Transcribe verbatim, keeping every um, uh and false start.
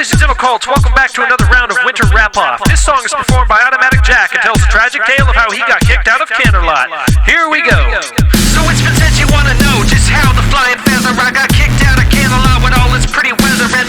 musicians and occults, welcome back to another round of Winter Wrap-Off. This song is performed by Automatic Jack and tells a tragic tale of how he got kicked out of Canterlot. Here we go. So it's been said you wanna know just how the flying feather I got kicked out of Canterlot with all its pretty weather and